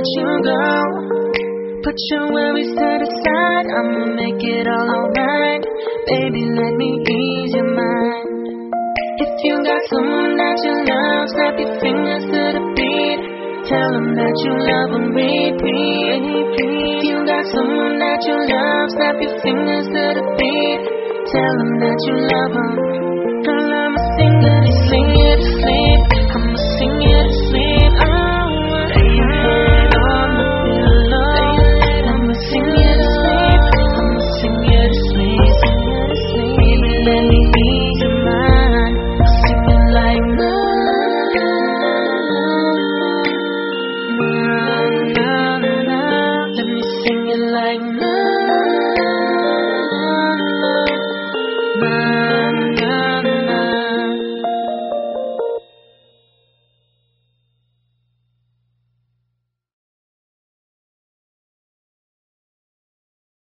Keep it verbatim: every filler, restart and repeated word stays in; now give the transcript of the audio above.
you go. Put your worries to the side, I'ma make it all alright. Baby, let me ease your mind. If you got someone that you love, snap your fingers to the beat. Tell them that you love them, repeat. If you got someone that you love, snap your fingers to the beat. Tell them that you love them.